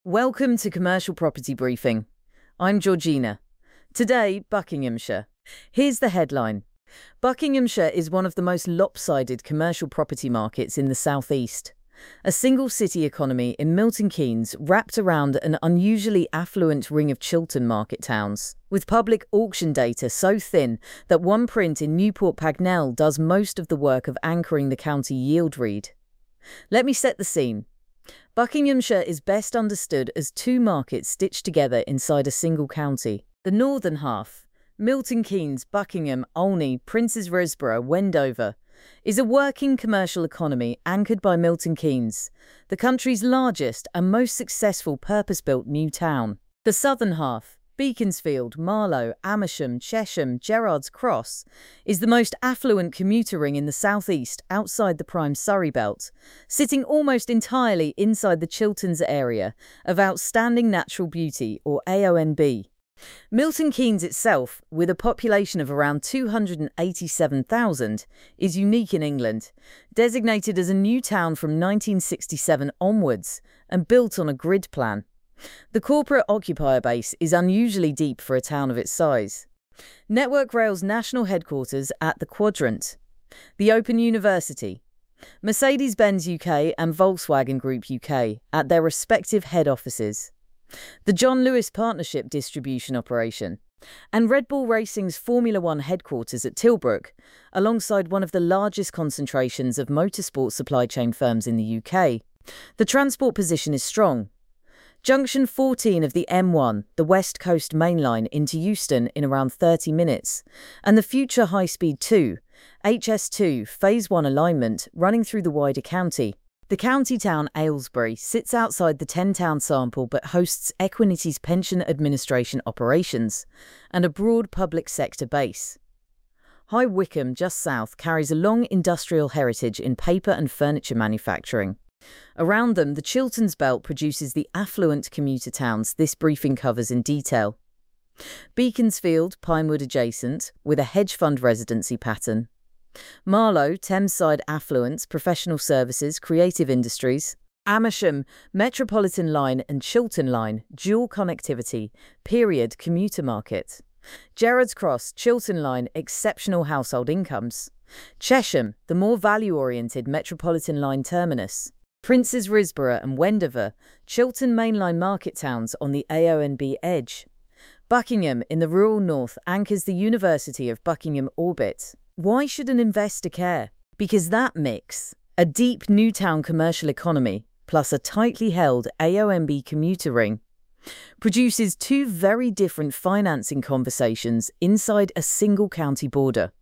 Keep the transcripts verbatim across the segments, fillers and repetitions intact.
Welcome to Commercial Property Briefing. I'm Georgina. Today, Buckinghamshire. Here's the headline. Buckinghamshire is one of the most lopsided commercial property markets in the southeast. A single-city economy in Milton Keynes wrapped around an unusually affluent ring of Chiltern market towns, with public auction data so thin that one print in Newport Pagnell does most of the work of anchoring the county yield read. Let me set the scene. Buckinghamshire is best understood as two markets stitched together inside a single county. The northern half, Milton Keynes, Buckingham, Olney, Princes Risborough, Wendover, is a working commercial economy anchored by Milton Keynes, the country's largest and most successful purpose-built new town. The southern half, Beaconsfield, Marlow, Amersham, Chesham, Gerrards Cross, is the most affluent commuter ring in the southeast outside the prime Surrey belt, sitting almost entirely inside the Chilterns area of outstanding natural beauty, or A O N B. Milton Keynes itself, with a population of around two hundred eighty-seven thousand, is unique in England, designated as a new town from nineteen sixty-seven onwards and built on a grid plan. The corporate occupier base is unusually deep for a town of its size. Network Rail's national headquarters at the Quadrant, the Open University, Mercedes-Benz U K and Volkswagen Group U K at their respective head offices, the John Lewis Partnership distribution operation, and Red Bull Racing's Formula One headquarters at Tilbrook, alongside one of the largest concentrations of motorsport supply chain firms in the U K. The transport position is strong. Junction fourteen of the M one, the West Coast Main Line into Euston in around thirty minutes, and the future High Speed two, H S two Phase one alignment running through the wider county. The county town Aylesbury sits outside the ten-town sample but hosts Equinity's pension administration operations and a broad public sector base. High Wycombe, just south, carries a long industrial heritage in paper and furniture manufacturing. Around them, the Chilterns belt produces the affluent commuter towns this briefing covers in detail. Beaconsfield, Pinewood adjacent, with a hedge fund residency pattern. Marlow, Thameside affluence, professional services, creative industries. Amersham, Metropolitan Line and Chiltern Line, dual connectivity, period commuter market. Gerrards Cross, Chiltern Line, exceptional household incomes. Chesham, the more value-oriented Metropolitan Line terminus. Princes Risborough and Wendover, Chiltern mainline market towns on the A O N B edge. Buckingham, in the rural north, anchors the University of Buckingham orbit. Why should an investor care? Because that mix, a deep Newtown commercial economy plus a tightly held A O N B commuter ring, produces two very different financing conversations inside a single county border.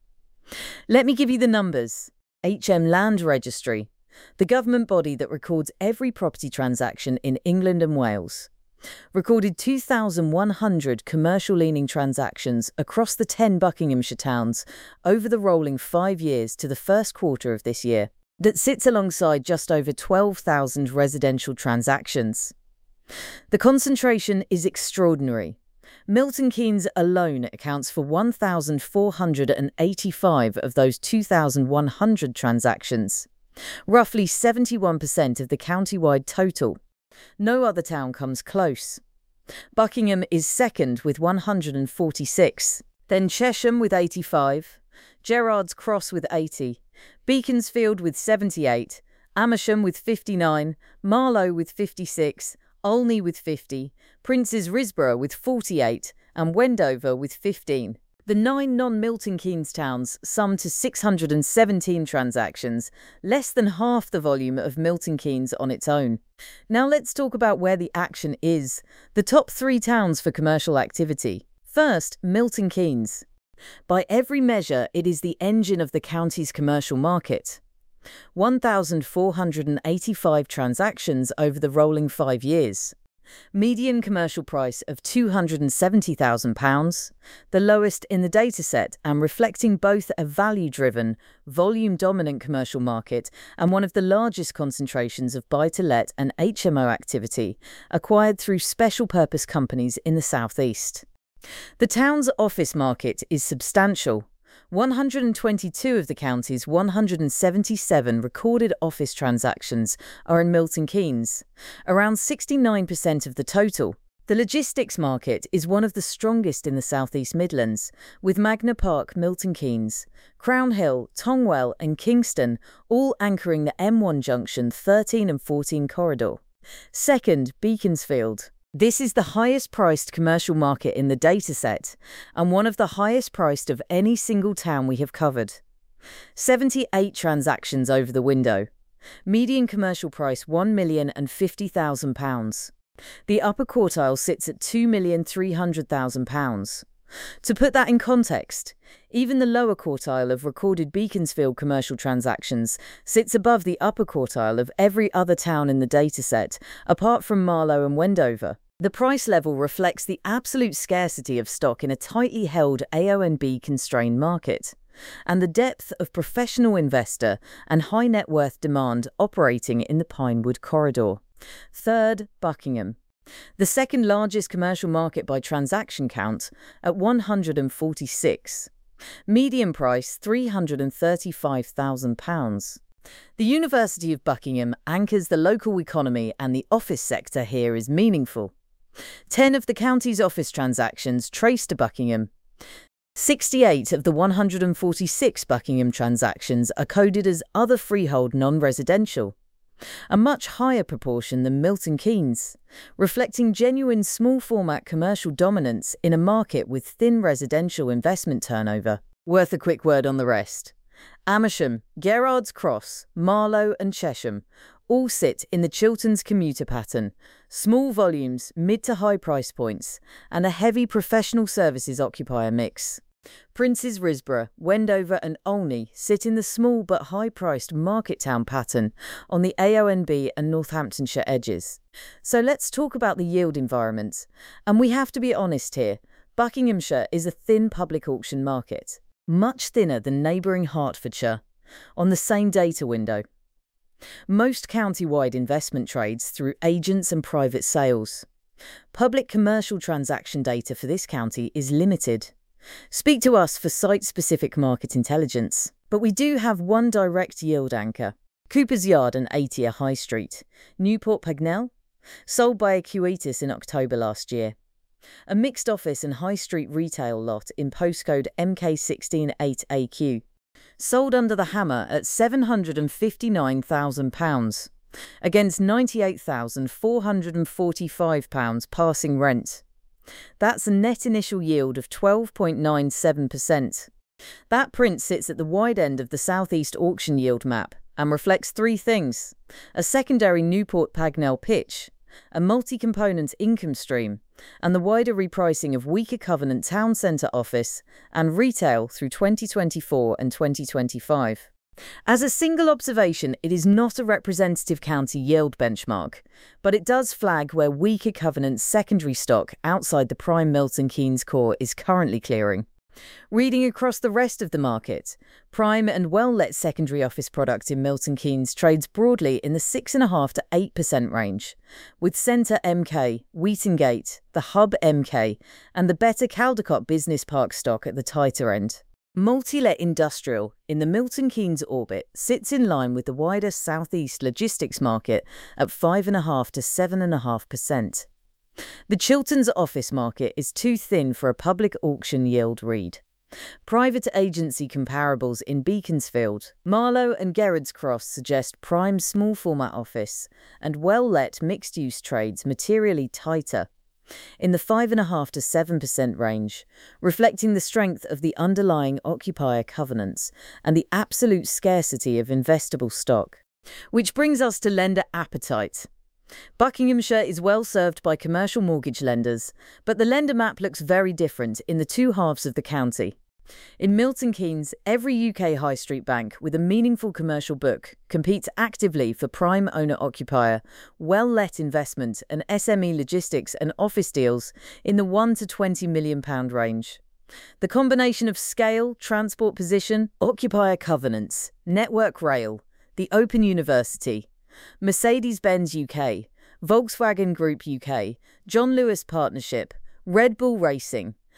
Let me give you the numbers. H M Land Registry, the government body that records every property transaction in England and Wales, recorded two thousand one hundred commercial-leaning transactions across the ten Buckinghamshire towns over the rolling five years to the first quarter of this year. That sits alongside just over twelve thousand residential transactions. The concentration is extraordinary. Milton Keynes alone accounts for one thousand four hundred eighty-five of those two thousand one hundred transactions, roughly seventy-one percent of the county-wide total. No other town comes close. Buckingham is second with one hundred forty-six, then Chesham with eighty-five, Gerrards Cross with eighty, Beaconsfield with seventy-eight, Amersham with fifty-nine, Marlow with fifty-six, Olney with fifty, Princes Risborough with forty-eight, and Wendover with fifteen. The nine non-Milton Keynes towns sum to six hundred seventeen transactions, less than half the volume of Milton Keynes on its own. Now let's talk about where the action is. The top three towns for commercial activity. First, Milton Keynes. By every measure, it is the engine of the county's commercial market. one thousand four hundred eighty-five transactions over the rolling five years. Median commercial price of two hundred seventy thousand pounds, the lowest in the dataset and reflecting both a value-driven, volume-dominant commercial market and one of the largest concentrations of buy-to-let and H M O activity acquired through special-purpose companies in the southeast. The town's office market is substantial, one hundred twenty-two of the county's one hundred seventy-seven recorded office transactions are in Milton Keynes, around sixty-nine percent of the total. The logistics market is one of the strongest in the South East Midlands, with Magna Park, Milton Keynes, Crown Hill, Tongwell and Kingston all anchoring the M one junction thirteen and fourteen corridor. Second, Beaconsfield. This is the highest priced commercial market in the dataset and one of the highest priced of any single town we have covered. seventy-eight transactions over the window. Median commercial price one million fifty thousand pounds. The upper quartile sits at two million three hundred thousand pounds. To put that in context, even the lower quartile of recorded Beaconsfield commercial transactions sits above the upper quartile of every other town in the dataset, apart from Marlow and Wendover. The price level reflects the absolute scarcity of stock in a tightly held A O N B-constrained market, and the depth of professional investor and high net worth demand operating in the Pinewood corridor. Third, Buckingham. The second largest commercial market by transaction count at one hundred forty-six. Median price three hundred thirty-five thousand pounds. The University of Buckingham anchors the local economy and the office sector here is meaningful. Ten of the county's office transactions trace to Buckingham. sixty-eight of the one hundred forty-six Buckingham transactions are coded as other freehold non-residential, a much higher proportion than Milton Keynes, reflecting genuine small-format commercial dominance in a market with thin residential investment turnover. Worth a quick word on the rest. Amersham, Gerrards Cross, Marlow and Chesham all sit in the Chilterns commuter pattern, small volumes, mid to high price points, and a heavy professional services occupier mix. Princes Risborough, Wendover and Olney sit in the small but high-priced market town pattern on the A O N B and Northamptonshire edges. So let's talk about the yield environment. And we have to be honest here, Buckinghamshire is a thin public auction market, much thinner than neighbouring Hertfordshire, on the same data window. Most county-wide investment trades through agents and private sales. Public commercial transaction data for this county is limited. Speak to us for site-specific market intelligence. But we do have one direct yield anchor. Cooper's Yard and Atia High Street, Newport Pagnell, sold by Acuitas in October last year. A mixed office and high street retail lot in postcode M K one six eight A Q. Sold under the hammer at seven hundred fifty-nine thousand pounds, against ninety-eight thousand four hundred forty-five pounds passing rent. That's a net initial yield of twelve point nine seven percent. That print sits at the wide end of the Southeast auction yield map and reflects three things: a secondary Newport Pagnell pitch, a multi-component income stream, and the wider repricing of weaker covenant town centre office and retail through twenty twenty-four and twenty twenty-five. As a single observation, it is not a representative county yield benchmark, but it does flag where weaker covenant secondary stock outside the prime Milton Keynes core is currently clearing. Reading across the rest of the market, prime and well-let secondary office product in Milton Keynes trades broadly in the six point five to eight percent range, with Centre M K, Wheatongate, the Hub M K, and the better Caldecott Business Park stock at the tighter end. Multi-let industrial in the Milton Keynes orbit sits in line with the wider southeast logistics market at five point five to seven point five percent. The Chilterns office market is too thin for a public auction yield read. Private agency comparables in Beaconsfield, Marlow and Gerrards Cross suggest prime small format office and well-let mixed-use trades materially tighter, in the five point five to seven percent range, reflecting the strength of the underlying occupier covenants and the absolute scarcity of investable stock. Which brings us to lender appetite. Buckinghamshire is well served by commercial mortgage lenders, but the lender map looks very different in the two halves of the county. In Milton Keynes, every U K high street bank with a meaningful commercial book competes actively for prime owner-occupier, well-let investment and S M E logistics and office deals in the one to twenty million pound range. The combination of scale, transport position, occupier covenants, Network Rail, the Open University, Mercedes-Benz U K, Volkswagen Group U K, John Lewis Partnership, Red Bull Racing,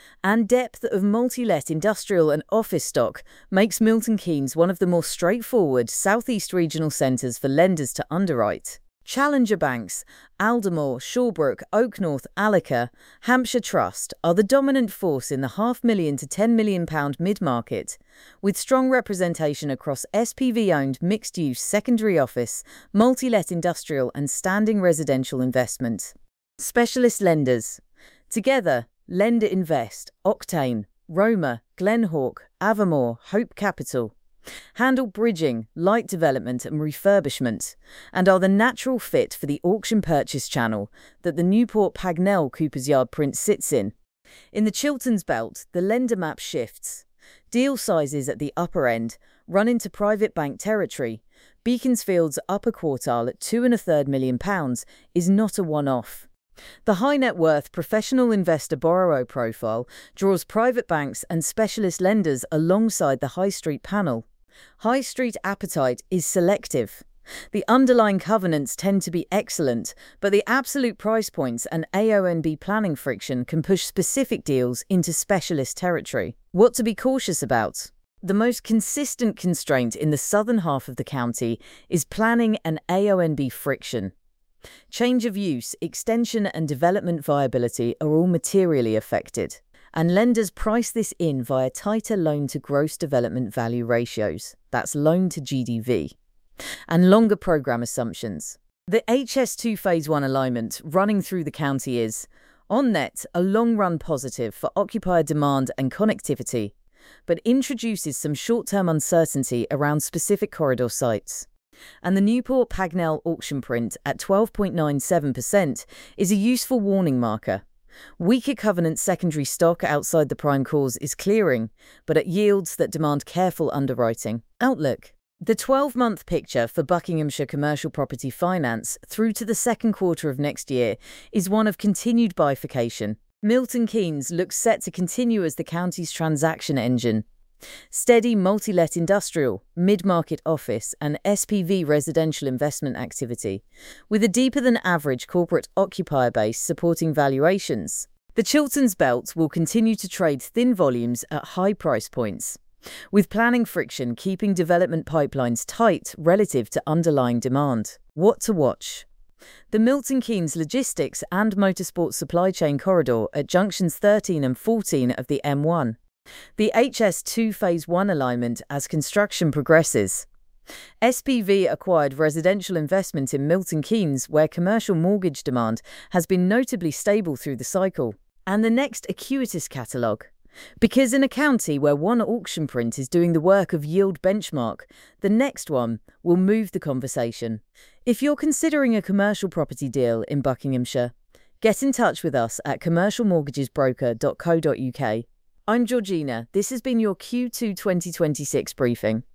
and depth of multi-let industrial and office stock makes Milton Keynes one of the more straightforward Southeast regional centres for lenders to underwrite. Challenger banks, Aldermore, Shawbrook, Oaknorth, Allica, Hampshire Trust are the dominant force in the half million to ten million pound mid-market, with strong representation across S P V-owned mixed-use secondary office, multi-let industrial and standing residential investment. Specialist lenders. Together, Lender Invest, Octane, Roma, Glenhawk, Avamore, Hope Capital handle bridging, light development and refurbishment, and are the natural fit for the auction purchase channel that the Newport Pagnell Cooper's Yard print sits in. In the Chilterns belt, the lender map shifts. Deal sizes at the upper end run into private bank territory. Beaconsfield's upper quartile at two and a third million pounds is not a one-off. The high net worth professional investor borrower profile draws private banks and specialist lenders alongside the high street panel. High street appetite is selective. The underlying covenants tend to be excellent, but the absolute price points and A O N B planning friction can push specific deals into specialist territory. What to be cautious about? The most consistent constraint in the southern half of the county is planning and A O N B friction. Change of use, extension and development viability are all materially affected, and lenders price this in via tighter loan-to-gross development value ratios, that's loan to G D V, and longer programme assumptions. The H S two Phase one alignment running through the county is, on net, a long-run positive for occupier demand and connectivity, but introduces some short-term uncertainty around specific corridor sites. And the Newport Pagnell auction print at twelve point nine seven percent is a useful warning marker. Weaker covenant secondary stock outside the prime cores is clearing, but at yields that demand careful underwriting. Outlook. The twelve-month picture for Buckinghamshire commercial property finance through to the second quarter of next year is one of continued bifurcation. Milton Keynes looks set to continue as the county's transaction engine. Steady multi-let industrial, mid-market office and S P V residential investment activity, with a deeper-than-average corporate occupier base supporting valuations. The Chilterns belt will continue to trade thin volumes at high price points, with planning friction keeping development pipelines tight relative to underlying demand. What to watch? The Milton Keynes logistics and motorsport supply chain corridor at junctions thirteen and fourteen of the M one. The H S two Phase one alignment as construction progresses. S P V acquired residential investment in Milton Keynes where commercial mortgage demand has been notably stable through the cycle. And the next Acuitas catalogue. Because in a county where one auction print is doing the work of yield benchmark, the next one will move the conversation. If you're considering a commercial property deal in Buckinghamshire, get in touch with us at commercial mortgages broker dot co dot U K. I'm Georgina. This has been your Q two twenty twenty-six briefing.